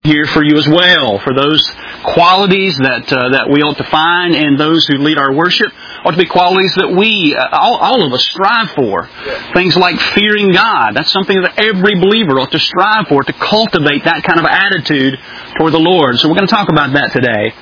here for you as well, for those qualities that we ought to find in those who lead our worship ought to be qualities that we, all of us, strive for. Things like fearing God. That's something that every believer ought to strive for, to cultivate that kind of attitude toward the Lord. So we're going to talk about that today.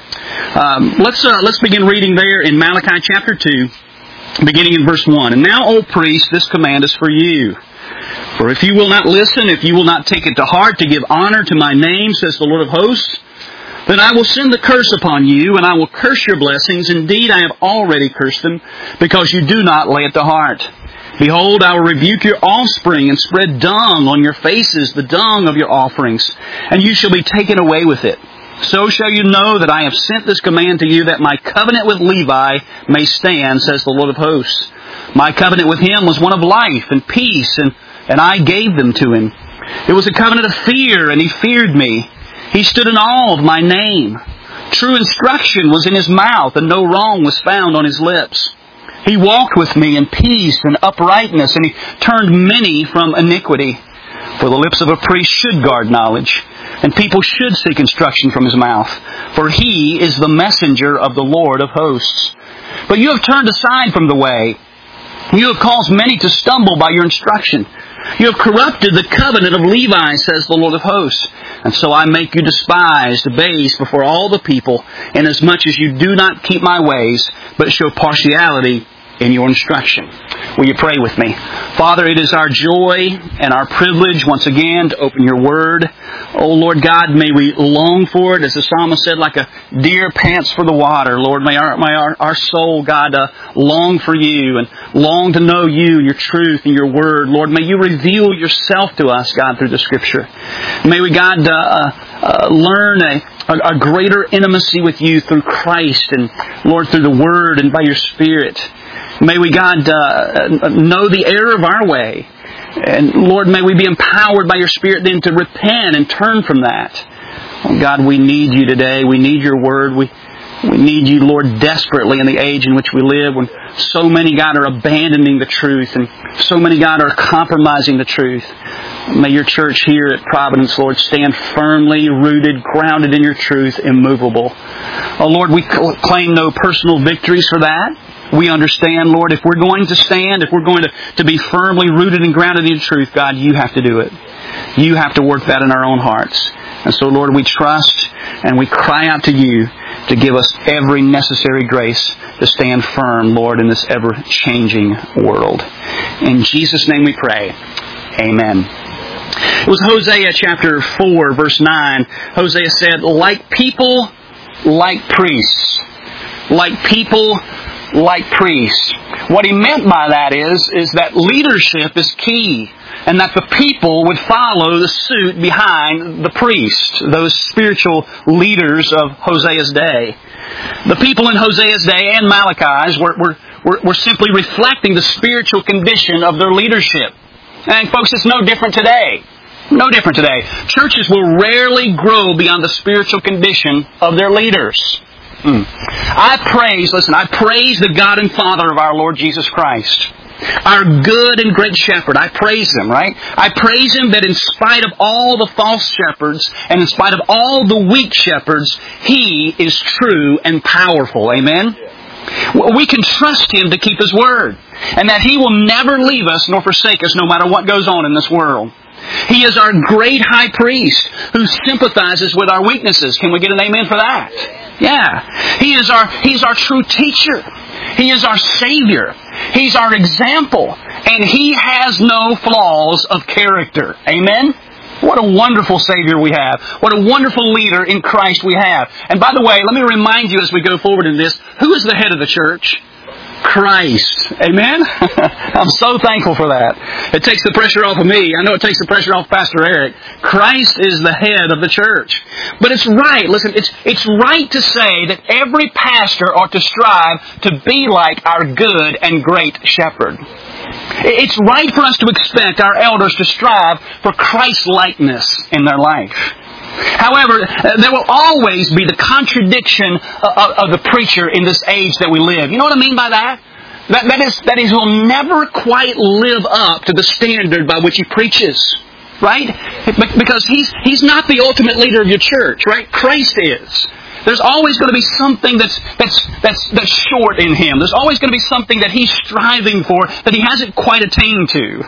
Let's begin reading there in Malachi chapter 2, beginning in verse 1. And now, O priest, this command is for you. For if you will not listen, if you will not take it to heart to give honor to my name, says the Lord of hosts, then I will send the curse upon you, and I will curse your blessings. Indeed, I have already cursed them, because you do not lay it to heart. Behold, I will rebuke your offspring, and spread dung on your faces, the dung of your offerings, and you shall be taken away with it. So shall you know that I have sent this command to you, that my covenant with Levi may stand, says the Lord of hosts. My covenant with him was one of life and peace, and I gave them to him. It was a covenant of fear, and he feared me. He stood in awe of my name. True instruction was in his mouth, and no wrong was found on his lips. He walked with me in peace and uprightness, and he turned many from iniquity. For the lips of a priest should guard knowledge, and people should seek instruction from his mouth. For he is the messenger of the Lord of hosts. But you have turned aside from the way. You have caused many to stumble by your instruction. You have corrupted the covenant of Levi, says the Lord of hosts. And so I make you despised, abased before all the people, inasmuch as you do not keep my ways, but show partiality in your instruction. Will you pray with me? Father, it is our joy and our privilege once again to open your word. Oh, Lord God, may we long for it, as the psalmist said, like a deer pants for the water. Lord, may our soul, God, long for you and long to know you, your truth, and your word. Lord, may you reveal yourself to us, God, through the Scripture. May we, God, learn a greater intimacy with you through Christ and, Lord, through the Word and by your Spirit. May we, God, know the error of our way. And, Lord, may we be empowered by your Spirit then to repent and turn from that. Oh, God, we need you today. We need your Word. We need you, Lord, desperately in the age in which we live, when so many, God, are abandoning the truth and so many, God, are compromising the truth. May your church here at Providence, Lord, stand firmly rooted, grounded in your truth, immovable. Oh, Lord, we claim no personal victories for that. We understand, Lord, if we're going to stand, if we're going to be firmly rooted and grounded in truth, God, you have to do it. You have to work that in our own hearts. And so, Lord, we trust and we cry out to you to give us every necessary grace to stand firm, Lord, in this ever-changing world. In Jesus' name we pray. Amen. It was Hosea chapter 4, verse 9. Hosea said, like people, like priests. Like people, like priests. What he meant by that is that leadership is key, and that the people would follow the suit behind the priest, those spiritual leaders of Hosea's day. The people in Hosea's day and Malachi's were simply reflecting the spiritual condition of their leadership. And folks, it's no different today. No different today. Churches will rarely grow beyond the spiritual condition of their leaders. I praise the God and Father of our Lord Jesus Christ, our good and great shepherd. I praise Him, right? I praise Him that in spite of all the false shepherds and in spite of all the weak shepherds, He is true and powerful. Amen? We can trust Him to keep His word, and that He will never leave us nor forsake us no matter what goes on in this world. He is our great high priest who sympathizes with our weaknesses. Can we get an amen for that? Yeah. He's our true teacher. He is our Savior. He's our example. And He has no flaws of character. Amen? What a wonderful Savior we have. What a wonderful leader in Christ we have. And by the way, let me remind you as we go forward in this, who is the head of the church? Christ. Amen? I'm so thankful for that. It takes the pressure off of me. I know it takes the pressure off Pastor Eric. Christ is the head of the church. But it's right. Listen, it's right to say that every pastor ought to strive to be like our good and great shepherd. It's right for us to expect our elders to strive for Christ-likeness in their life. However, there will always be the contradiction of the preacher in this age that we live. You know what I mean by that? That is, he'll never quite live up to the standard by which he preaches. right? Because He's not the ultimate leader of your church, right? Christ is. There's always going to be something that's short in Him. There's always going to be something that He's striving for that He hasn't quite attained to.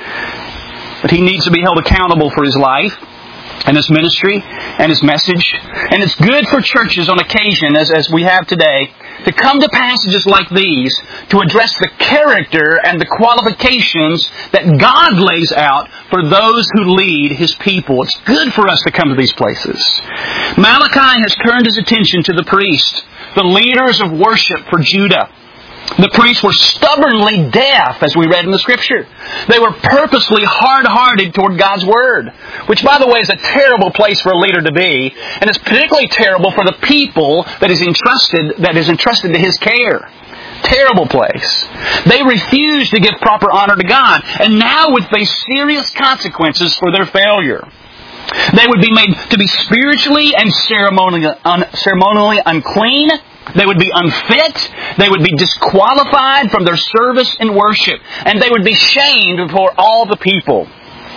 But He needs to be held accountable for His life and His ministry and His message. And it's good for churches on occasion, as we have today, to come to passages like these to address the character and the qualifications that God lays out for those who lead His people. It's good for us to come to these places. Malachi has turned his attention to the priests, the leaders of worship for Judah. The priests were stubbornly deaf, as we read in the Scripture. They were purposely hard-hearted toward God's Word, which, by the way, is a terrible place for a leader to be, and it's particularly terrible for the people that is entrusted to his care. Terrible place. They refused to give proper honor to God, and now would face serious consequences for their failure. They would be made to be spiritually and ceremonially unclean. They would be unfit. They would be disqualified from their service and worship. And they would be shamed before all the people.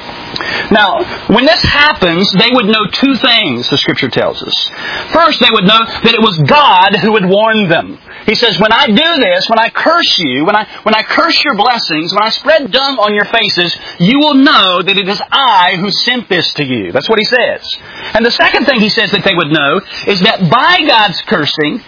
Now, when this happens, they would know two things, the Scripture tells us. First, they would know that it was God who had warned them. He says, when I do this, when I curse you, when I curse your blessings, when I spread dung on your faces, you will know that it is I who sent this to you. That's what He says. And the second thing He says that they would know is that by God's cursing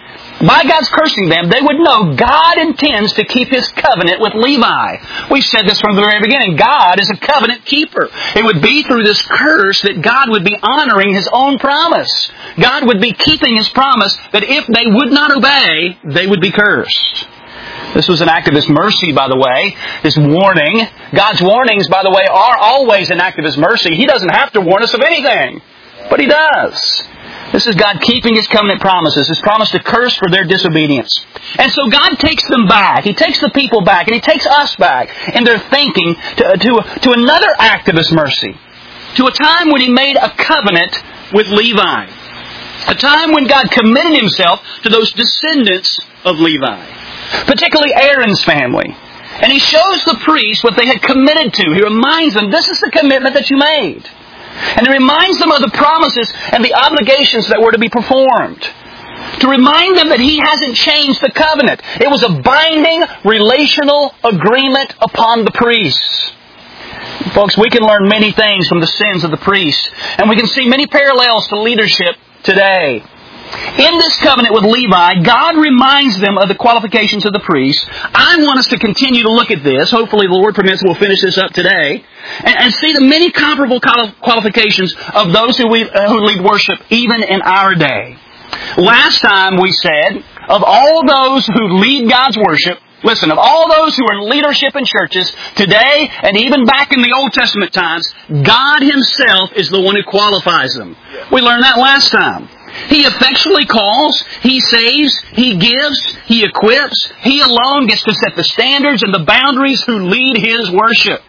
them, they would know God intends to keep His covenant with Levi. We've said this from the very beginning. God is a covenant keeper. It would be through this curse that God would be honoring His own promise. God would be keeping His promise that if they would not obey, they would be cursed. This was an act of His mercy, by the way. This warning. God's warnings, by the way, are always an act of His mercy. He doesn't have to warn us of anything, but He does. This is God keeping His covenant promises, His promise to curse for their disobedience. And so God takes them back. He takes the people back, and He takes us back in their thinking to another act of His mercy. To a time when He made a covenant with Levi. A time when God committed Himself to those descendants of Levi. Particularly Aaron's family. And He shows the priests what they had committed to. He reminds them, this is the commitment that you made. And He reminds them of the promises and the obligations that were to be performed. To remind them that He hasn't changed the covenant. It was a binding relational agreement upon the priests. Folks, we can learn many things from the sins of the priests. And we can see many parallels to leadership today. In this covenant with Levi, God reminds them of the qualifications of the priests. I want us to continue to look at this. Hopefully, the Lord permits, we'll finish this up today. And see the many comparable qualifications of those who lead worship even in our day. Last time we said, of all those who lead God's worship, listen, of all those who are in leadership in churches today and even back in the Old Testament times, God Himself is the one who qualifies them. We learned that last time. He effectually calls, He saves, He gives, He equips. He alone gets to set the standards and the boundaries who lead His worship.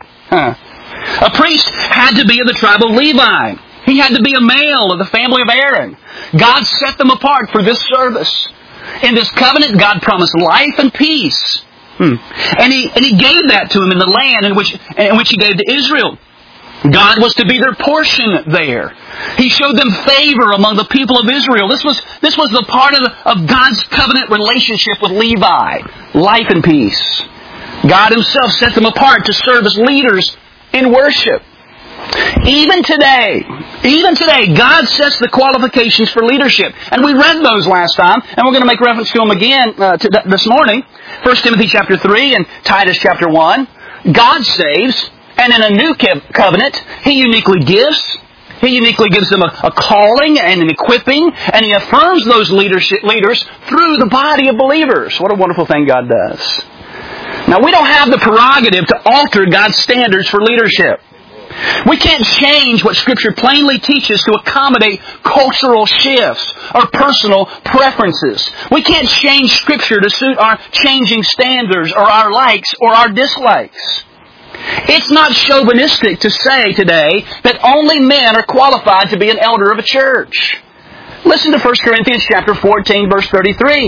A priest had to be of the tribe of Levi. He had to be a male of the family of Aaron. God set them apart for this service. In this covenant, God promised life and peace. And He gave that to them in the land in which He gave to Israel. God was to be their portion there. He showed them favor among the people of Israel. This was the part of God's covenant relationship with Levi. Life and peace. God Himself set them apart to serve as leaders in worship. Even today, God sets the qualifications for leadership. And we read those last time, and we're going to make reference to them again this morning. 1 Timothy chapter 3 and Titus chapter 1. God saves, and in a new covenant, He uniquely gives. He uniquely gives them a calling and an equipping, and He affirms those leaders through the body of believers. What a wonderful thing God does. Now, we don't have the prerogative to alter God's standards for leadership. We can't change what Scripture plainly teaches to accommodate cultural shifts or personal preferences. We can't change Scripture to suit our changing standards or our likes or our dislikes. It's not chauvinistic to say today that only men are qualified to be an elder of a church. Listen to 1 Corinthians chapter 14, verse 33.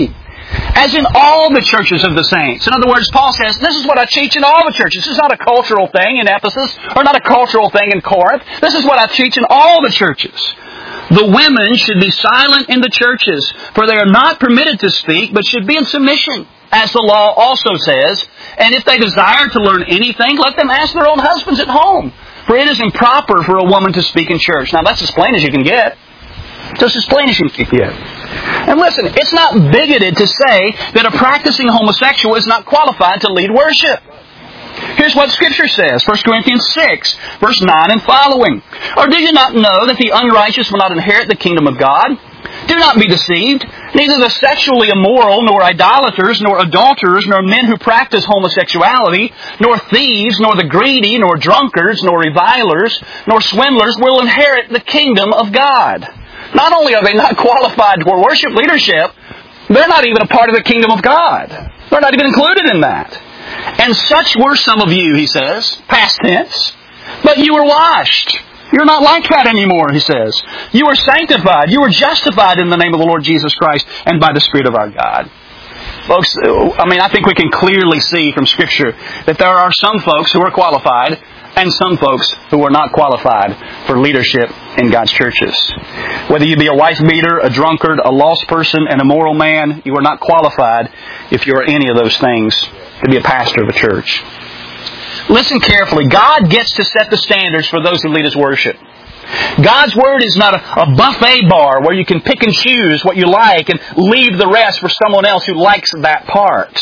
as in all the churches of the saints. In other words, Paul says, this is what I teach in all the churches. This is not a cultural thing in Ephesus, or not a cultural thing in Corinth. This is what I teach in all the churches. The women should be silent in the churches, for they are not permitted to speak, but should be in submission, as the law also says. And if they desire to learn anything, let them ask their own husbands at home. For it is improper for a woman to speak in church. Now that's as plain as you can get. Just as plain as you can get. And listen, it's not bigoted to say that a practicing homosexual is not qualified to lead worship. Here's what Scripture says, 1 Corinthians 6, verse 9 and following. Or do you not know that the unrighteous will not inherit the kingdom of God? Do not be deceived. Neither the sexually immoral, nor idolaters, nor adulterers, nor men who practice homosexuality, nor thieves, nor the greedy, nor drunkards, nor revilers, nor swindlers will inherit the kingdom of God. Not only are they not qualified for worship leadership, they're not even a part of the kingdom of God. They're not even included in that. And such were some of you, he says, past tense, but you were washed. You're not like that anymore, he says. You were sanctified. You were justified in the name of the Lord Jesus Christ and by the Spirit of our God. Folks, I think we can clearly see from Scripture that there are some folks who are qualified and some folks who are not qualified for leadership in God's churches. Whether you be a wife beater, a drunkard, a lost person, an immoral man, you are not qualified if you are any of those things to be a pastor of a church. Listen carefully. God gets to set the standards for those who lead His worship. God's Word is not a buffet bar where you can pick and choose what you like and leave the rest for someone else who likes that part.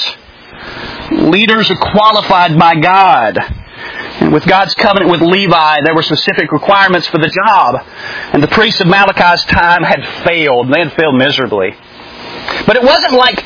Leaders are qualified by God. And with God's covenant with Levi, there were specific requirements for the job. And the priests of Malachi's time had failed. They had failed miserably. But it wasn't like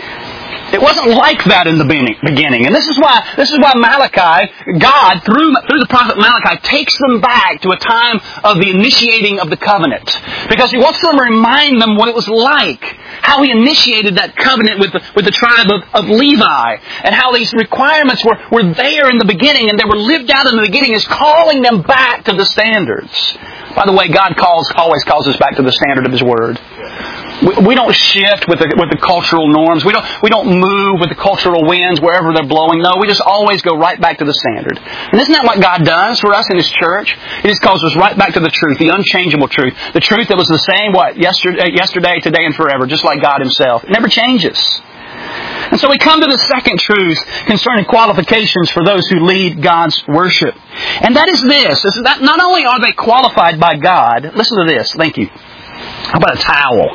that in the beginning. And this is why Malachi, God, through the prophet Malachi, takes them back to a time of the initiating of the covenant. Because He wants to remind them what it was like, how He initiated that covenant with the tribe of Levi, and how these requirements were there in the beginning, and they were lived out in the beginning, is calling them back to the standards. By the way, God always calls us back to the standard of His Word. We don't shift with the cultural norms. We don't move with the cultural winds wherever they're blowing. No, we just always go right back to the standard. And isn't that what God does for us in His church? He just calls us right back to the truth, the unchangeable truth. The truth that was the same, yesterday, today, and forever, just like God Himself. It never changes. And so we come to the second truth concerning qualifications for those who lead God's worship. And that is this. That not only are they qualified by God, listen to this. Thank you. How about a towel?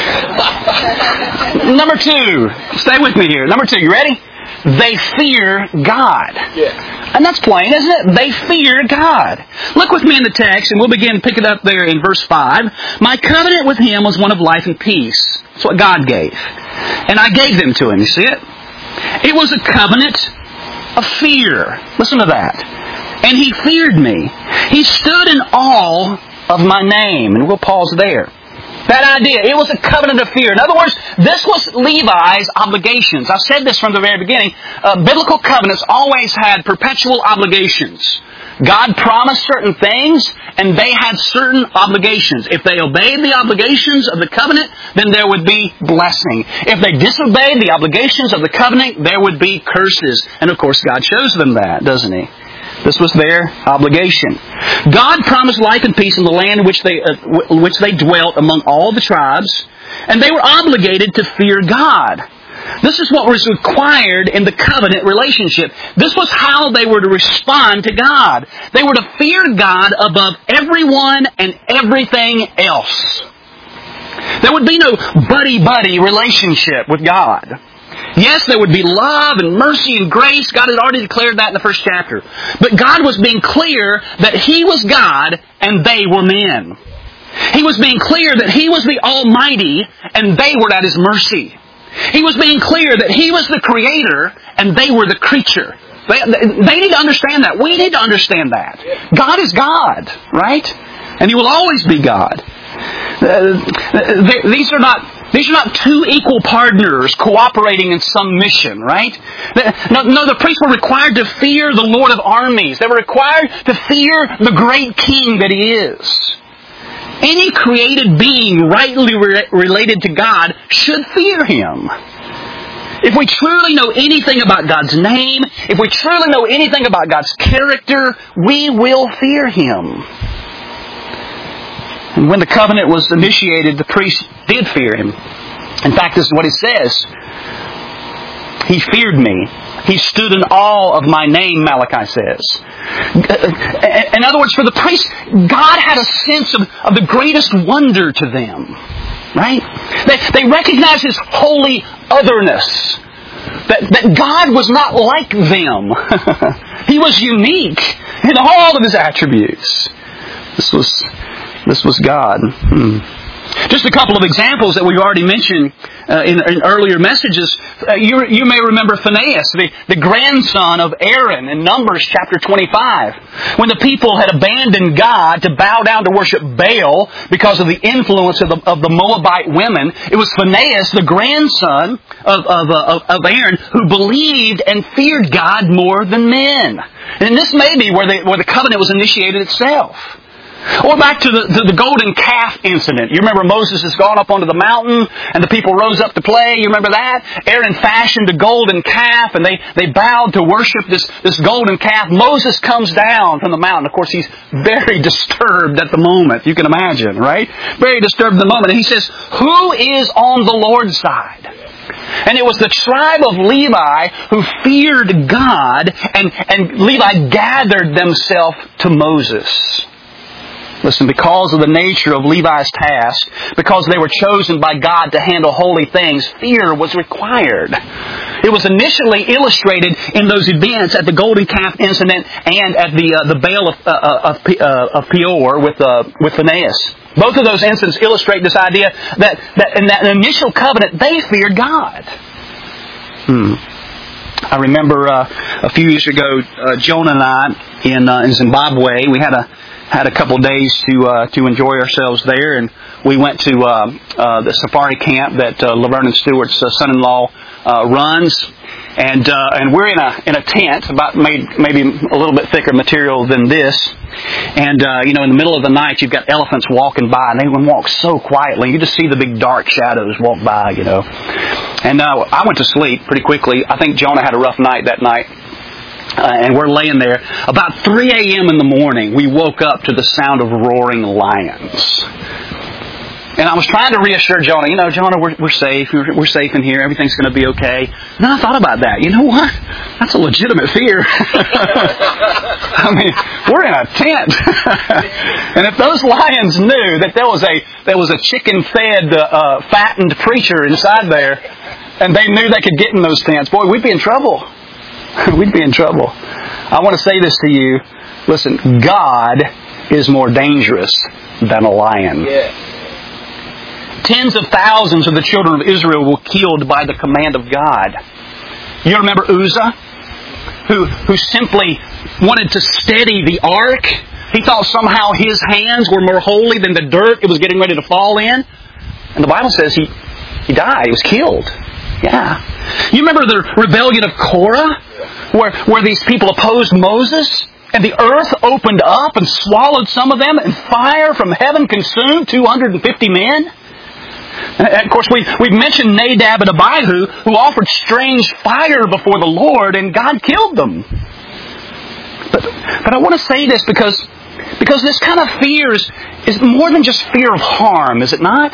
Number two. Stay with me here. Number two. You ready? They fear God. Yeah. And that's plain, isn't it? They fear God. Look with me in the text, and we'll begin to pick it up there in verse 5. My covenant with Him was one of life and peace. That's what God gave. And I gave them to Him. You see it? It was a covenant of fear. Listen to that. And He feared me. He stood in awe of my name. And we'll pause there. That idea, it was a covenant of fear. In other words, this was Levi's obligations. I've said this from the very beginning. Biblical covenants always had perpetual obligations. God promised certain things, and they had certain obligations. If they obeyed the obligations of the covenant, then there would be blessing. If they disobeyed the obligations of the covenant, there would be curses. And of course, God shows them that, doesn't He? This was their obligation. God promised life and peace in the land in which they dwelt among all the tribes, and they were obligated to fear God. This is what was required in the covenant relationship. This was how they were to respond to God. They were to fear God above everyone and everything else. There would be no buddy-buddy relationship with God. Yes, there would be love and mercy and grace. God had already declared that in the first chapter. But God was being clear that He was God and they were men. He was being clear that He was the Almighty and they were at His mercy. He was being clear that He was the Creator and they were the creature. They need to understand that. We need to understand that. God is God, right? And He will always be God. These are not two equal partners cooperating in some mission, right? No, the priests were required to fear the Lord of armies. They were required to fear the great King that He is. Any created being rightly related to God should fear Him. If we truly know anything about God's name, if we truly know anything about God's character, we will fear Him. And when the covenant was initiated, the priest did fear Him. In fact, this is what he says. He feared me. He stood in awe of my name, Malachi says. In other words, for the priests, God had a sense of the greatest wonder to them. Right? They recognized His holy otherness. That God was not like them. He was unique in all of His attributes. This was God. Just a couple of examples that we've already mentioned in earlier messages. You may remember Phinehas, the grandson of Aaron in Numbers chapter 25. When the people had abandoned God to bow down to worship Baal because of the influence of the Moabite women, it was Phinehas, the grandson of Aaron, who believed and feared God more than men. And this may be where the covenant was initiated itself. Or back to the golden calf incident. You remember Moses has gone up onto the mountain and the people rose up to play. You remember that? Aaron fashioned a golden calf and they bowed to worship this golden calf. Moses comes down from the mountain. Of course, he's very disturbed at the moment. You can imagine, right? Very disturbed at the moment. And he says, who is on the Lord's side? And it was the tribe of Levi who feared God, and Levi gathered themselves to Moses. Listen, because of the nature of Levi's task, because they were chosen by God to handle holy things, fear was required. It was initially illustrated in those events at the golden calf incident and at the Baal of Peor with Phinehas. Both of those incidents illustrate this idea that in that initial covenant, they feared God. I remember a few years ago, Jonah and I in Zimbabwe, we had a couple of days to enjoy ourselves there, and we went to the safari camp that Laverne and Stewart's son-in-law runs, and we're in a tent about maybe a little bit thicker material than this, and in the middle of the night you've got elephants walking by, and they can walk so quietly. You just see the big dark shadows walk by, And I went to sleep pretty quickly. I think Jonah had a rough night that night. And we're laying there. About 3 a.m. in the morning, we woke up to the sound of roaring lions. And I was trying to reassure Jonah, Jonah, we're safe. We're safe in here. Everything's going to be okay. And then I thought about that. You know what? That's a legitimate fear. I mean, we're in a tent. And if those lions knew that there was a chicken-fed, fattened preacher inside there, and they knew they could get in those tents, boy, we'd be in trouble. We'd be in trouble. I want to say this to you. Listen, God is more dangerous than a lion. Yeah. Tens of thousands of the children of Israel were killed by the command of God. You remember Uzzah, who simply wanted to steady the ark? He thought somehow his hands were more holy than the dirt it was getting ready to fall in. And the Bible says he died. He was killed. Yeah. You remember the rebellion of Korah? Where these people opposed Moses? And the earth opened up and swallowed some of them, and fire from heaven consumed 250 men? And of course, we've mentioned Nadab and Abihu, who offered strange fire before the Lord, and God killed them. But I want to say this because this kind of fear is more than just fear of harm, is it not?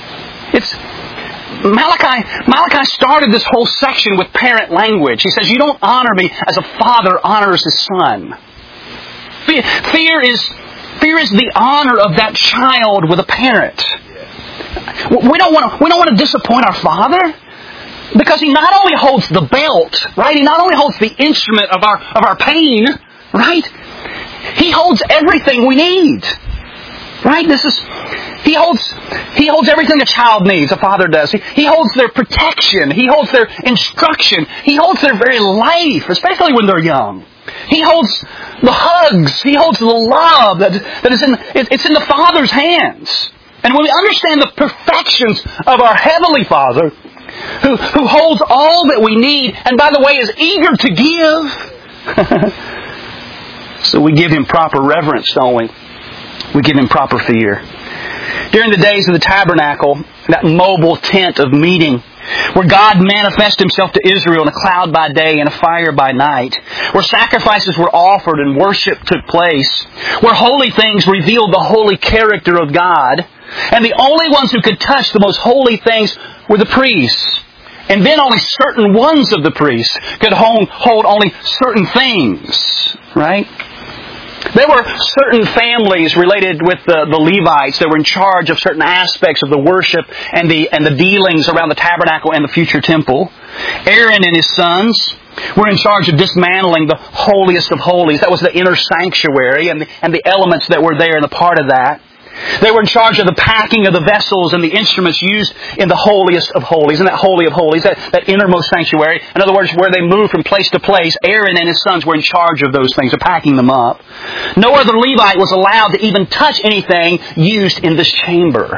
Malachi started this whole section with parent language. He says, you don't honor me as a father honors his son. Fear is the honor of that child with a parent. We don't want to disappoint our Father, because He not only holds the belt, right? He not only holds the instrument of our pain, right? He holds everything we need, right? He holds everything a child needs. A father does. He holds their protection. He holds their instruction. He holds their very life, especially when they're young. He holds the hugs. He holds the love that is in the Father's hands. And when we understand the perfections of our Heavenly Father, who holds all that we need, and by the way is eager to give, so we give Him proper reverence, don't we? We give Him proper fear. During the days of the tabernacle, that mobile tent of meeting, where God manifested Himself to Israel in a cloud by day and a fire by night, where sacrifices were offered and worship took place, where holy things revealed the holy character of God, and the only ones who could touch the most holy things were the priests. And then only certain ones of the priests could hold only certain things, right? There were certain families related with the Levites that were in charge of certain aspects of the worship and the dealings around the tabernacle and the future temple. Aaron and his sons were in charge of dismantling the holiest of holies. That was the inner sanctuary and the elements that were there and a part of that. They were in charge of the packing of the vessels and the instruments used in the holiest of holies, in that holy of holies, that innermost sanctuary. In other words, where they moved from place to place, Aaron and his sons were in charge of those things, of packing them up. No other Levite was allowed to even touch anything used in this chamber.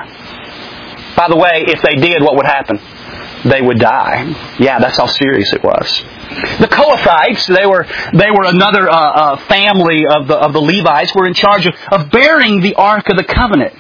By the way, if they did, what would happen? They would die. Yeah, that's how serious it was. The Kohathites, they were another family of the Levites, were in charge of bearing the Ark of the Covenant.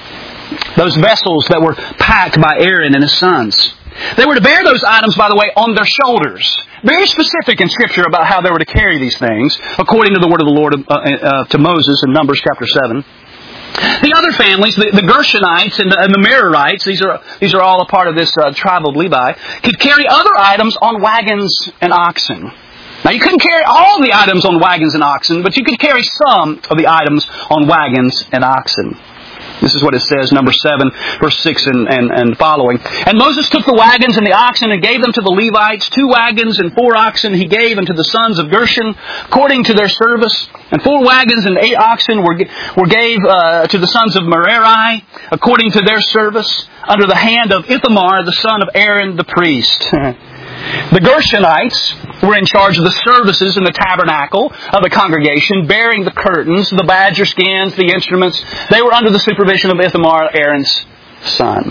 Those vessels that were packed by Aaron and his sons. They were to bear those items, by the way, on their shoulders. Very specific in Scripture about how they were to carry these things, according to the word of the Lord to Moses in Numbers chapter 7. The other families, the Gershonites and the Merarites, these are all a part of this tribe of Levi, could carry other items on wagons and oxen. Now you couldn't carry all the items on wagons and oxen, but you could carry some of the items on wagons and oxen. This is what it says, number 7, verse 6 and following. And Moses took the wagons and the oxen and gave them to the Levites. 2 wagons and 4 oxen he gave unto the sons of Gershon, according to their service. And 4 wagons and 8 oxen were gave to the sons of Merari, according to their service, under the hand of Ithamar, the son of Aaron the priest. The Gershonites were in charge of the services in the tabernacle of the congregation, bearing the curtains, the badger skins, the instruments. They were under the supervision of Ithamar, Aaron's son.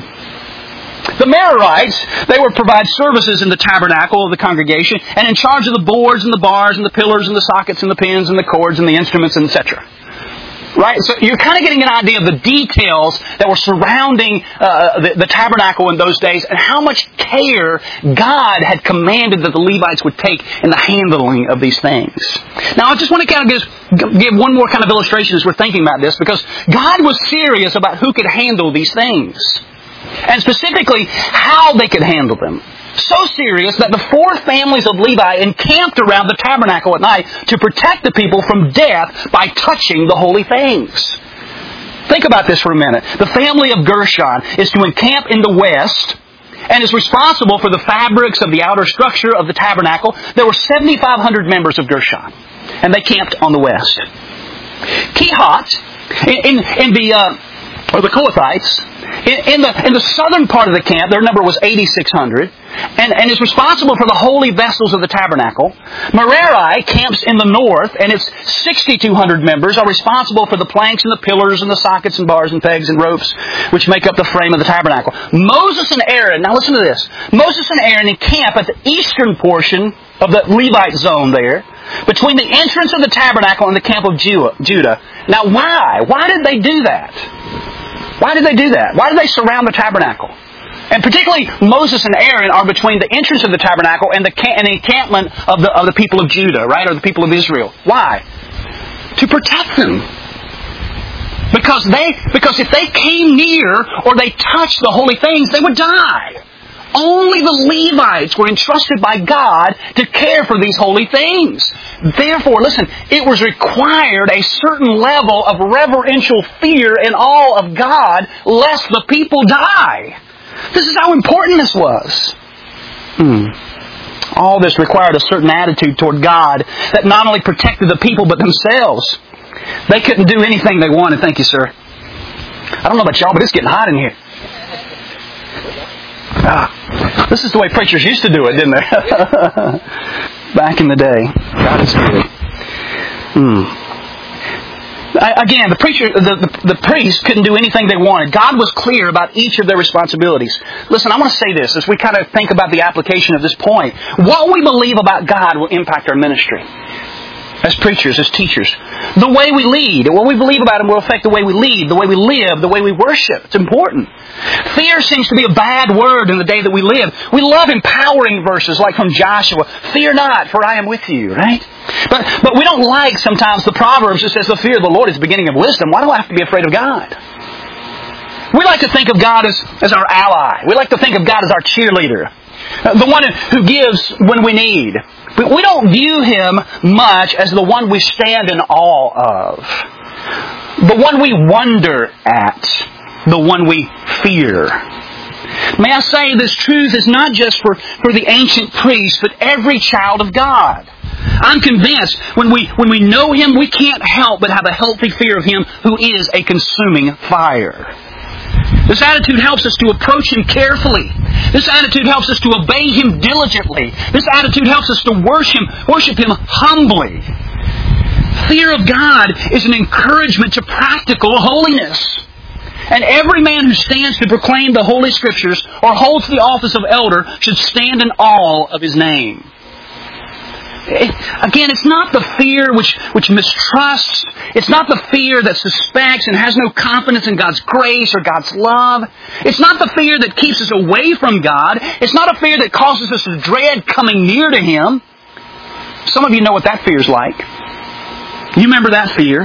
The Merarites, they would provide services in the tabernacle of the congregation and in charge of the boards and the bars and the pillars and the sockets and the pins and the cords and the instruments, etc. Right? So you're kind of getting an idea of the details that were surrounding the tabernacle in those days and how much care God had commanded that the Levites would take in the handling of these things. Now I just want to kind of give one more kind of illustration as we're thinking about this, because God was serious about who could handle these things. And specifically, how they could handle them. So serious that the 4 families of Levi encamped around the tabernacle at night to protect the people from death by touching the holy things. Think about this for a minute. The family of Gershon is to encamp in the west and is responsible for the fabrics of the outer structure of the tabernacle. There were 7,500 members of Gershon, and they camped on the west. Kehat, the Kohathites, in the southern part of the camp, their number was 8,600, and is responsible for the holy vessels of the tabernacle. Merari camps in the north, and its 6,200 members are responsible for the planks and the pillars and the sockets and bars and pegs and ropes which make up the frame of the tabernacle. Moses and Aaron, now listen to this, Moses and Aaron encamp at the eastern portion of the Levite zone there, between the entrance of the tabernacle and the camp of Judah. Now why? Why did they do that? Why did they do that? Why did they surround the tabernacle? And particularly Moses and Aaron are between the entrance of the tabernacle and the encampment of the people of Judah, right? Or the people of Israel. Why? To protect them. Because if they came near or they touched the holy things, they would die. Only the Levites were entrusted by God to care for these holy things. Therefore, listen, it was required a certain level of reverential fear and awe of God, lest the people die. This is how important this was. All this required a certain attitude toward God that not only protected the people, but themselves. They couldn't do anything they wanted. Thank you, sir. I don't know about y'all, but it's getting hot in here. This is the way preachers used to do it, didn't they? Back in the day. God is good. Again, the priest couldn't do anything they wanted. God was clear about each of their responsibilities. Listen, I want to say this as we kind of think about the application of this point. What we believe about God will impact our ministry. as preachers, as teachers. The way we lead, what we believe about Him will affect the way we lead, the way we live, the way we worship. It's important. Fear seems to be a bad word in the day that we live. We love empowering verses like from Joshua. Fear not, for I am with you, right? But we don't like sometimes the Proverbs that says the fear of the Lord is the beginning of wisdom. Why do I have to be afraid of God? We like to think of God as our ally. We like to think of God as our cheerleader. The one who gives when we need. But we don't view Him much as the one we stand in awe of. The one we wonder at. The one we fear. May I say this truth is not just for the ancient priests, but every child of God. I'm convinced when we know Him, we can't help but have a healthy fear of Him who is a consuming fire. This attitude helps us to approach Him carefully. This attitude helps us to obey Him diligently. This attitude helps us to worship Him humbly. Fear of God is an encouragement to practical holiness. And every man who stands to proclaim the Holy Scriptures or holds the office of elder should stand in awe of His name. Again, it's not the fear which mistrusts. It's not the fear that suspects and has no confidence in God's grace or God's love. It's not the fear that keeps us away from God. It's not a fear that causes us to dread coming near to Him. Some of you know what that fear is like. You remember that fear?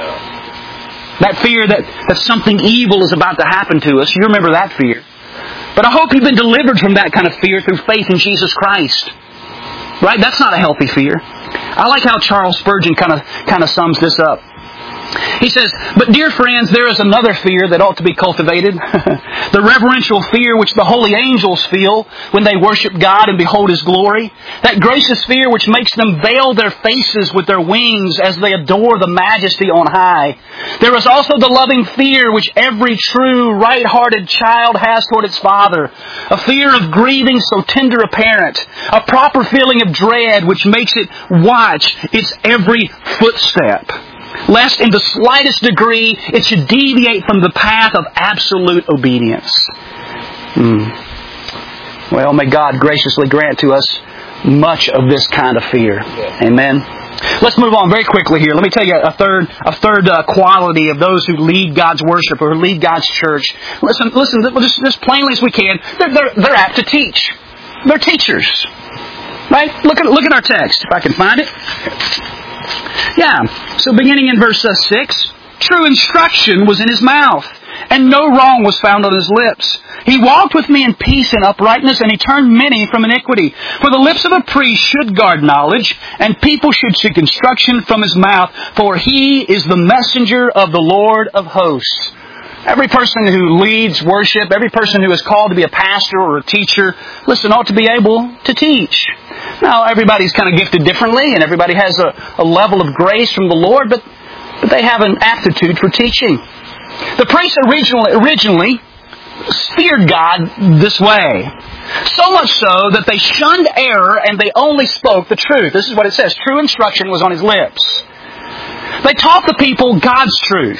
That fear that something evil is about to happen to us. You remember that fear. But I hope you've been delivered from that kind of fear through faith in Jesus Christ. Right? That's not a healthy fear. I like how Charles Spurgeon kind of sums this up. He says, "But dear friends, there is another fear that ought to be cultivated. The reverential fear which the holy angels feel when they worship God and behold His glory. That gracious fear which makes them veil their faces with their wings as they adore the majesty on high. There is also the loving fear which every true, right-hearted child has toward its father. A fear of grieving so tender a parent. A proper feeling of dread which makes it watch its every footstep, lest in the slightest degree it should deviate from the path of absolute obedience." Well, may God graciously grant to us much of this kind of fear. Amen. Let's move on very quickly here. Let me tell you a third quality of those who lead God's worship or who lead God's church. Listen, just as plainly as we can, they're apt to teach. They're teachers. Right? Look at our text, if I can find it. Yeah, so beginning in verse 6, true instruction was in his mouth, and no wrong was found on his lips. He walked with me in peace and uprightness, and he turned many from iniquity. For the lips of a priest should guard knowledge, and people should seek instruction from his mouth, for he is the messenger of the Lord of hosts. Every person who leads worship, every person who is called to be a pastor or a teacher, listen, ought to be able to teach. Now, everybody's kind of gifted differently, and everybody has a level of grace from the Lord, but they have an aptitude for teaching. The priests originally feared God this way. So much so that they shunned error and they only spoke the truth. This is what it says. True instruction was on his lips. They taught the people God's truth.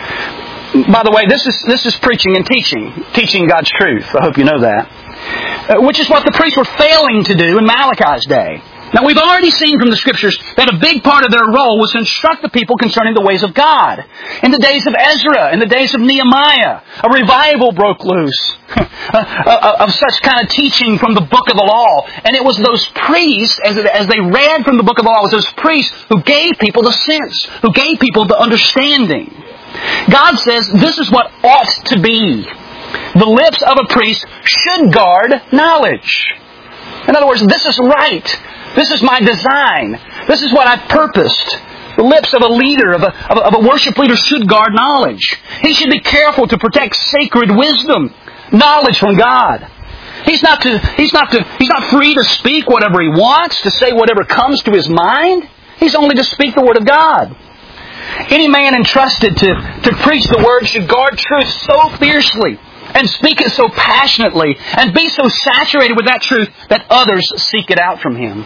By the way, this is preaching and teaching God's truth. I hope you know that. Which is what the priests were failing to do in Malachi's day. Now, we've already seen from the Scriptures that a big part of their role was to instruct the people concerning the ways of God. In the days of Ezra, in the days of Nehemiah, a revival broke loose of such kind of teaching from the book of the law. And it was those priests, as they read from the book of the law, it was those priests who gave people the sense, who gave people the understanding. God says this is what ought to be. The lips of a priest should guard knowledge. In other words, this is right. This is my design. This is what I've purposed. The lips of a leader, of a worship leader should guard knowledge. He should be careful to protect sacred wisdom, knowledge from God. He's not free to speak whatever he wants, to say whatever comes to his mind. He's only to speak the Word of God. Any man entrusted to preach the Word should guard truth so fiercely and speak it so passionately and be so saturated with that truth that others seek it out from him.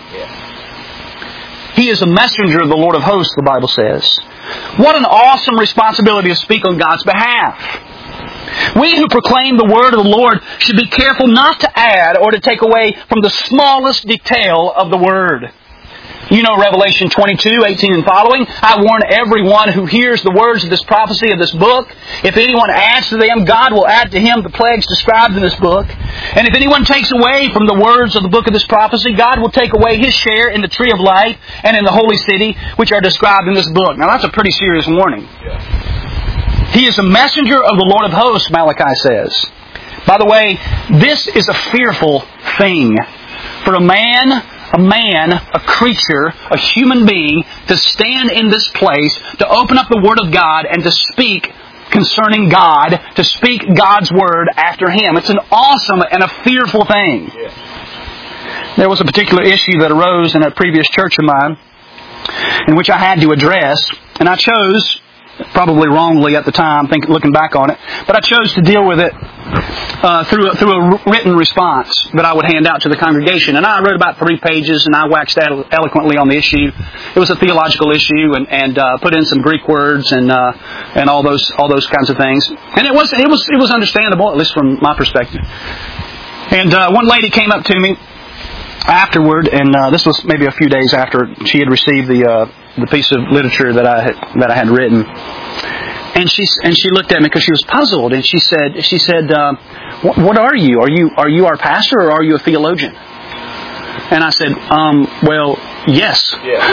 He is a messenger of the Lord of hosts, the Bible says. What an awesome responsibility to speak on God's behalf. We who proclaim the word of the Lord should be careful not to add or to take away from the smallest detail of the word. You know Revelation 22:18 and following. I warn everyone who hears the words of this prophecy of this book. If anyone adds to them, God will add to him the plagues described in this book. And if anyone takes away from the words of the book of this prophecy, God will take away his share in the tree of life and in the holy city, which are described in this book. Now that's a pretty serious warning. He is a messenger of the Lord of hosts, Malachi says. By the way, this is a fearful thing for a man, a creature, a human being, to stand in this place, to open up the Word of God and to speak concerning God, to speak God's Word after Him. It's an awesome and a fearful thing. There was a particular issue that arose in a previous church of mine in which I had to address, and I chose, probably wrongly at the time, looking back on it, but I chose to deal with it through a written response that I would hand out to the congregation. And I wrote about 3 pages, and I waxed eloquently on the issue. It was a theological issue, and put in some Greek words and all those kinds of things. And it was understandable, at least from my perspective. And one lady came up to me afterward, and this was maybe a few days after she had received the piece of literature that I had written, and she looked at me because she was puzzled, and she said, "What are you? Are you our pastor, or are you a theologian?" And I said, "Well, yes."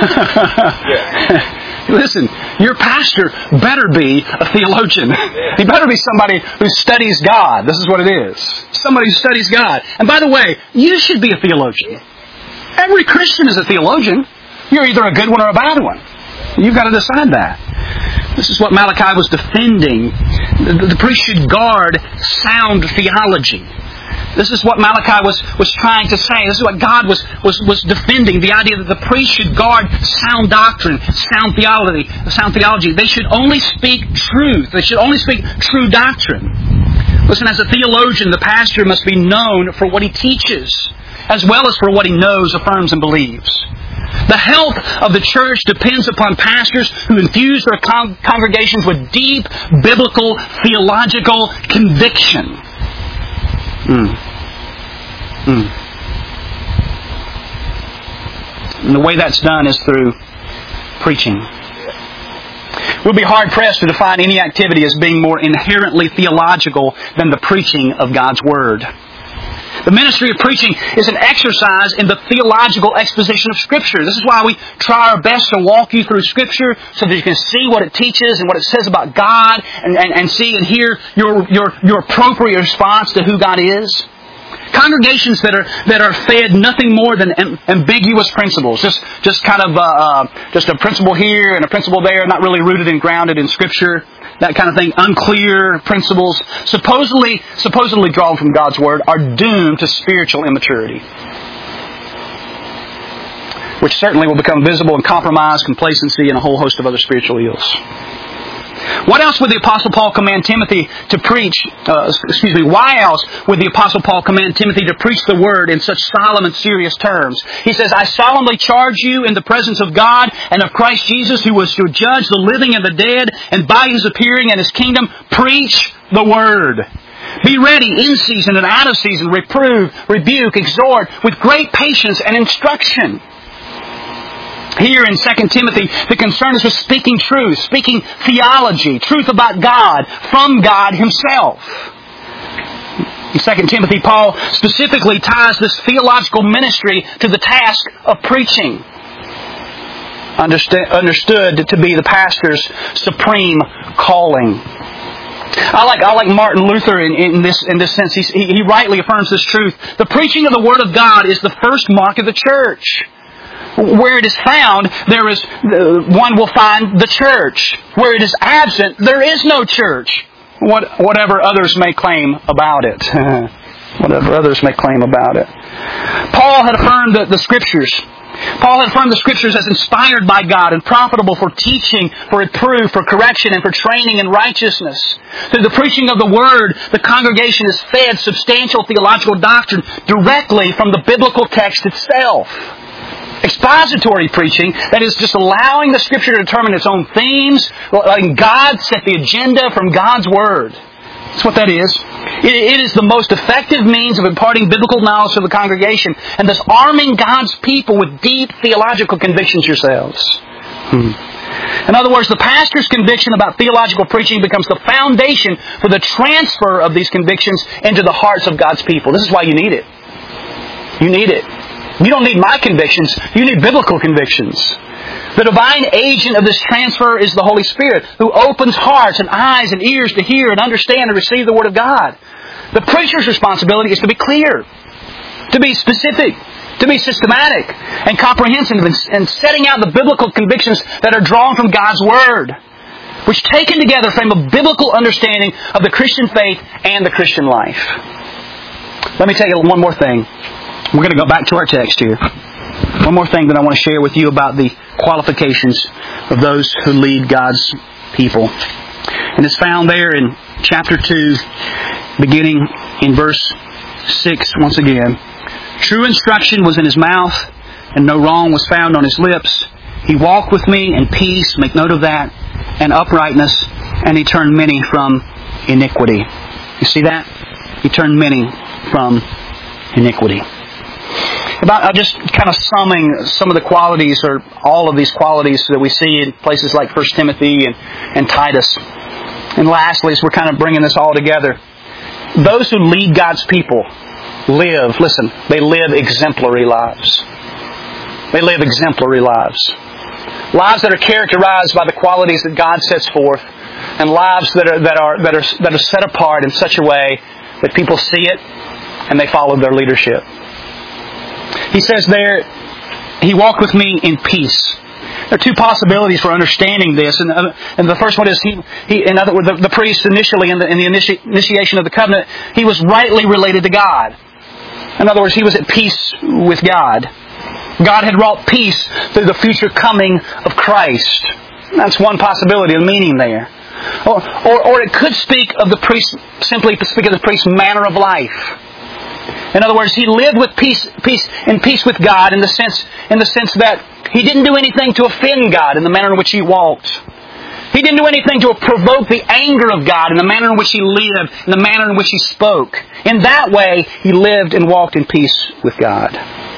Listen, your pastor better be a theologian. He better be somebody who studies God. This is what it is. Somebody who studies God. And by the way, you should be a theologian. Every Christian is a theologian. You're either a good one or a bad one. You've got to decide that. This is what Malachi was defending. The priest should guard sound theology. This is what Malachi was trying to say. This is what God was defending. The idea that the priest should guard sound doctrine, sound theology. They should only speak truth. They should only speak true doctrine. Listen, as a theologian, the pastor must be known for what he teaches, as well as for what he knows, affirms, and believes. The health of the church depends upon pastors who infuse their congregations with deep biblical, theological conviction. And the way that's done is through preaching. We'll be hard-pressed to define any activity as being more inherently theological than the preaching of God's Word. The ministry of preaching is an exercise in the theological exposition of Scripture. This is why we try our best to walk you through Scripture so that you can see what it teaches and what it says about God and see and hear your appropriate response to who God is. Congregations that are fed nothing more than ambiguous principles, just a principle here and a principle there, not really rooted and grounded in Scripture, that kind of thing, unclear principles, supposedly drawn from God's Word, are doomed to spiritual immaturity, which certainly will become visible in compromise, complacency, and a whole host of other spiritual ills. What else would the Apostle Paul command Timothy to preach? Why else would the Apostle Paul command Timothy to preach the Word in such solemn and serious terms? He says, "I solemnly charge you in the presence of God and of Christ Jesus, who was to judge the living and the dead, and by His appearing and His kingdom, preach the Word. Be ready in season and out of season, reprove, rebuke, exhort with great patience and instruction." Here in 2 Timothy, the concern is with speaking truth, speaking theology, truth about God, from God Himself. In 2 Timothy, Paul specifically ties this theological ministry to the task of preaching, understood to be the pastor's supreme calling. I like Martin Luther in this sense. He rightly affirms this truth. The preaching of the Word of God is the first mark of the church. Where it is found, one will find the church. Where it is absent, there is no church. Whatever others may claim about it. Whatever others may claim about it. Paul had affirmed the Scriptures. Paul had affirmed the Scriptures as inspired by God and profitable for teaching, for reproof, for correction, and for training in righteousness. Through the preaching of the Word, the congregation is fed substantial theological doctrine directly from the biblical text itself. Expository preaching, that is just allowing the Scripture to determine its own themes, letting God set the agenda from God's Word. That's what that is. It is the most effective means of imparting biblical knowledge to the congregation and thus arming God's people with deep theological convictions yourselves. In other words, the pastor's conviction about theological preaching becomes the foundation for the transfer of these convictions into the hearts of God's people. This is why you need it. You need it. You don't need my convictions. You need biblical convictions. The divine agent of this transfer is the Holy Spirit, who opens hearts and eyes and ears to hear and understand and receive the Word of God. The preacher's responsibility is to be clear, to be specific, to be systematic and comprehensive and setting out the biblical convictions that are drawn from God's Word, which taken together frame a biblical understanding of the Christian faith and the Christian life. Let me tell you one more thing. We're going to go back to our text here. One more thing that I want to share with you about the qualifications of those who lead God's people. And it's found there in chapter 2, beginning in verse 6 once again. True instruction was in his mouth, and no wrong was found on his lips. He walked with me in peace, make note of that, and uprightness, and he turned many from iniquity. You see that? He turned many from iniquity. Just kind of summing some of the qualities, or all of these qualities that we see in places like 1 Timothy and Titus. And lastly, as we're kind of bringing this all together, those who lead God's people they live exemplary lives. They live exemplary lives. Lives that are characterized by the qualities that God sets forth, and lives that are set apart in such a way that people see it and they follow their leadership. He says there, he walked with me in peace. There are two possibilities for understanding this, and the first one is in other words, the priest initially in the initiation of the covenant, he was rightly related to God. In other words, he was at peace with God. God had wrought peace through the future coming of Christ. That's one possibility, the meaning there. Or it could speak of the priest, simply to speak of the priest's manner of life. In other words, he lived with peace with God in the sense that he didn't do anything to offend God in the manner in which he walked. He didn't do anything to provoke the anger of God in the manner in which he lived, in the manner in which he spoke. In that way, he lived and walked in peace with God.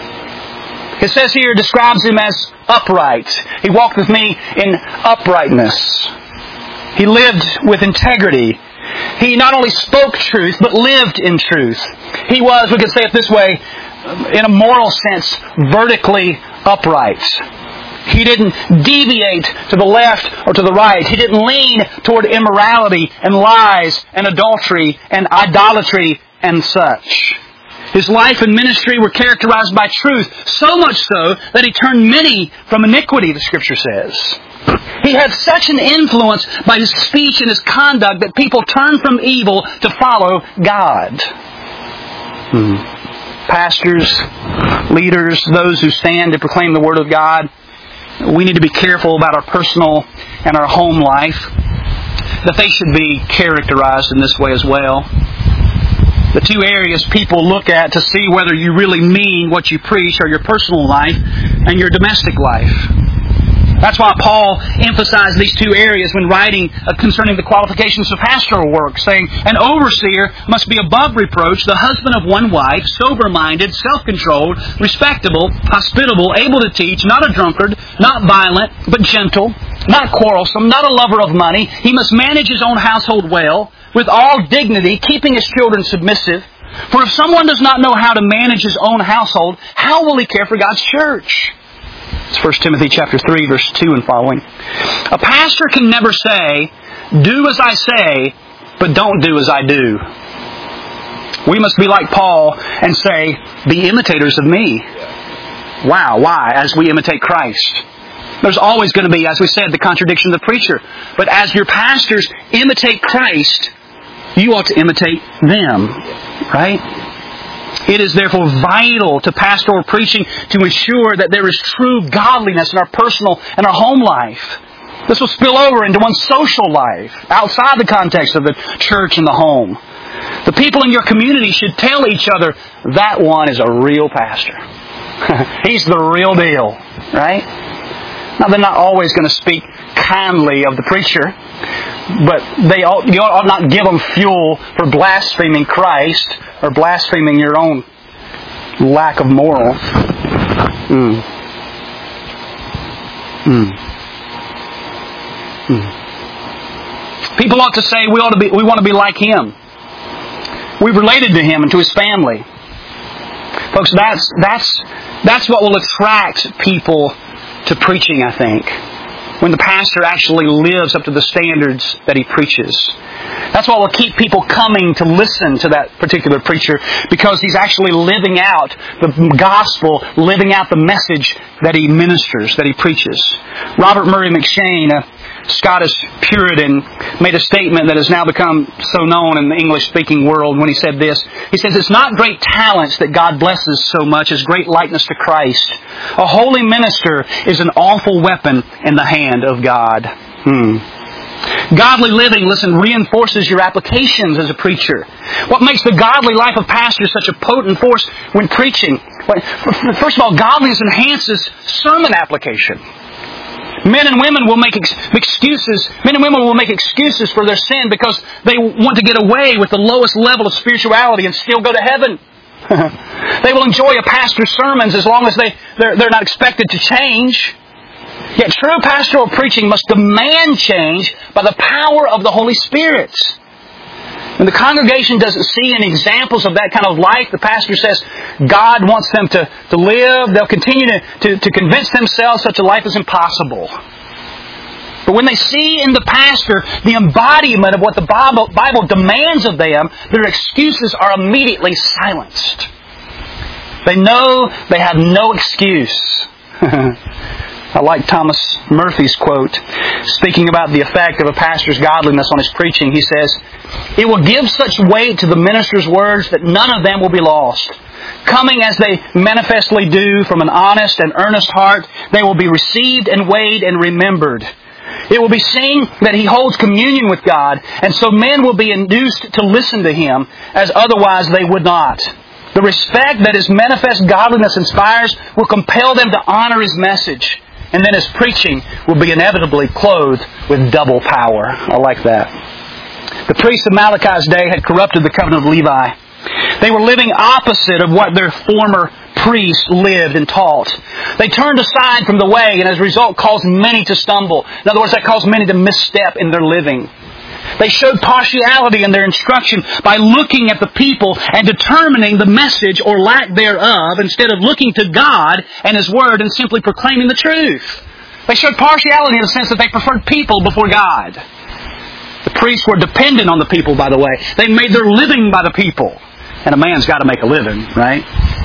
It says here, it describes him as upright. He walked with me in uprightness. He lived with integrity. He not only spoke truth, but lived in truth. He was, we could say it this way, in a moral sense, vertically upright. He didn't deviate to the left or to the right. He didn't lean toward immorality and lies and adultery and idolatry and such. His life and ministry were characterized by truth, so much so that he turned many from iniquity, the Scripture says. He had such an influence by his speech and his conduct that people turned from evil to follow God. Pastors, leaders, those who stand to proclaim the Word of God, we need to be careful about our personal and our home life, that they should be characterized in this way as well. The two areas people look at to see whether you really mean what you preach are your personal life and your domestic life. That's why Paul emphasized these two areas when writing concerning the qualifications of pastoral work, saying, an overseer must be above reproach, the husband of one wife, sober-minded, self-controlled, respectable, hospitable, able to teach, not a drunkard, not violent, but gentle, not quarrelsome, not a lover of money. He must manage his own household well, with all dignity, keeping his children submissive. For if someone does not know how to manage his own household, how will he care for God's church? It's 1 Timothy chapter 3, verse 2 and following. A pastor can never say, do as I say, but don't do as I do. We must be like Paul and say, be imitators of me. Wow, why? As we imitate Christ. There's always going to be, as we said, the contradiction of the preacher. But as your pastors imitate Christ, you ought to imitate them. Right? It is therefore vital to pastoral preaching to ensure that there is true godliness in our personal and our home life. This will spill over into one's social life, outside the context of the church and the home. The people in your community should tell each other, that one is a real pastor. He's the real deal, right? Now, they're not always going to speak kindly of the preacher, but you ought not give them fuel for blaspheming Christ or blaspheming your own lack of moral. People ought to say we want to be like Him. We've related to Him and to His family. Folks, that's what will attract people to preaching, I think. When the pastor actually lives up to the standards that he preaches. That's what will keep people coming to listen to that particular preacher, because he's actually living out the gospel, living out the message that he ministers, that he preaches. Robert Murray McCheyne, a Scottish Puritan, made a statement that has now become so known in the English-speaking world when he said this. He says, "It's not great talents that God blesses so much as great likeness to Christ. A holy minister is an awful weapon in the hand of God." Godly living, listen, reinforces your applications as a preacher. What makes the godly life of pastors such a potent force when preaching? First of all, godliness enhances sermon application. Men and women will make excuses. Men and women will make excuses for their sin because they want to get away with the lowest level of spirituality and still go to heaven. They will enjoy a pastor's sermons as long as they're not expected to change. Yet true pastoral preaching must demand change by the power of the Holy Spirit. When the congregation doesn't see any examples of that kind of life, the pastor says God wants them to live. They'll continue to convince themselves such a life is impossible. But when they see in the pastor the embodiment of what the Bible demands of them, their excuses are immediately silenced. They know they have no excuse. I like Thomas Murphy's quote, speaking about the effect of a pastor's godliness on his preaching. He says, "It will give such weight to the minister's words that none of them will be lost. Coming as they manifestly do from an honest and earnest heart, they will be received and weighed and remembered. It will be seen that he holds communion with God, and so men will be induced to listen to him, as otherwise they would not. The respect that his manifest godliness inspires will compel them to honor his message. And then his preaching will be inevitably clothed with double power." I like that. The priests of Malachi's day had corrupted the covenant of Levi. They were living opposite of what their former priests lived and taught. They turned aside from the way and as a result caused many to stumble. In other words, that caused many to misstep in their living. They showed partiality in their instruction by looking at the people and determining the message or lack thereof instead of looking to God and His Word and simply proclaiming the truth. They showed partiality in the sense that they preferred people before God. The priests were dependent on the people, by the way. They made their living by the people. And a man's got to make a living, right?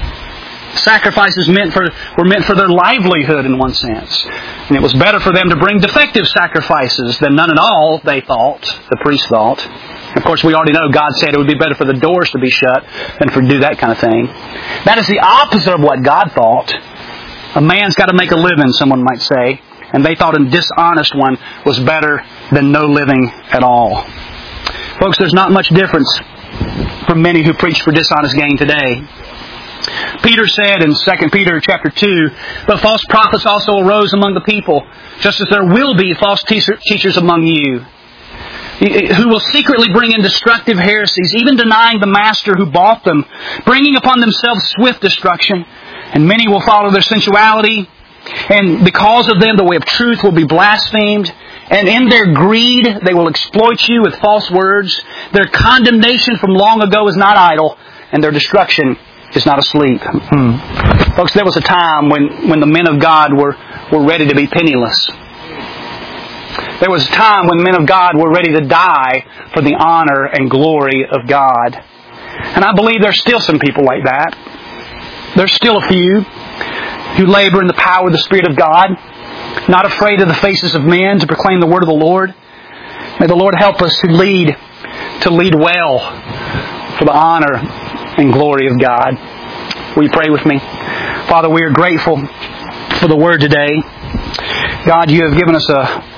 Sacrifices were meant for their livelihood in one sense. And it was better for them to bring defective sacrifices than none at all, they thought, the priests thought. Of course, we already know God said it would be better for the doors to be shut than for do that kind of thing. That is the opposite of what God thought. A man's got to make a living, someone might say. And they thought a dishonest one was better than no living at all. Folks, there's not much difference from many who preach for dishonest gain today. Peter said in 2 Peter chapter 2, "But false prophets also arose among the people, just as there will be false teachers among you, who will secretly bring in destructive heresies, even denying the master who bought them, bringing upon themselves swift destruction. And many will follow their sensuality, and because of them the way of truth will be blasphemed. And in their greed they will exploit you with false words. Their condemnation from long ago is not idle, and their destruction is not asleep." Folks, there was a time when the men of God were ready to be penniless. There was a time when men of God were ready to die for the honor and glory of God. And I believe there's still some people like that. There's still a few who labor in the power of the Spirit of God, not afraid of the faces of men to proclaim the word of the Lord. May the Lord help us to lead well for the honor and glory of God. Will you pray with me? Father, we are grateful for the Word today. God, you have given us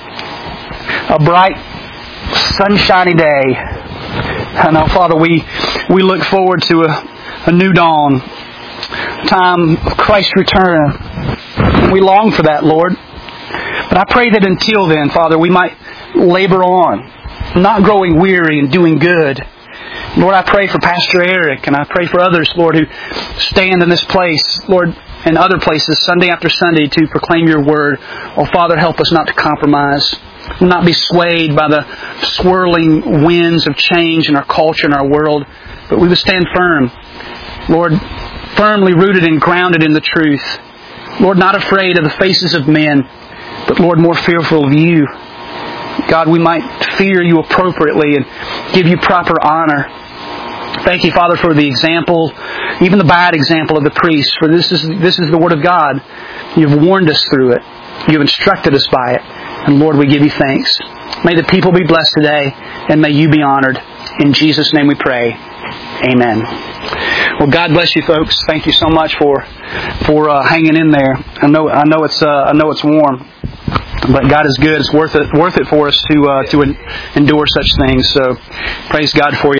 a bright, sunshiny day. And now, Father, we look forward to a new dawn, time of Christ's return. We long for that, Lord. But I pray that until then, Father, we might labor on, not growing weary and doing good. Lord, I pray for Pastor Eric, and I pray for others, Lord, who stand in this place, Lord, and other places, Sunday after Sunday, to proclaim Your Word. Oh, Father, help us not to compromise, not be swayed by the swirling winds of change in our culture and our world, but we would stand firm, Lord, firmly rooted and grounded in the truth. Lord, not afraid of the faces of men, but Lord, more fearful of You. God, we might fear You appropriately and give You proper honor. Thank You, Father, for the example, even the bad example of the priest, for this is the Word of God. You've warned us through it. You've instructed us by it. And Lord, we give You thanks. May the people be blessed today, and may You be honored. In Jesus' name we pray. Amen. Well, God bless you, folks. Thank you so much for hanging in there. I know it's warm, but God is good. It's worth it for us to endure such things. So, praise God for you.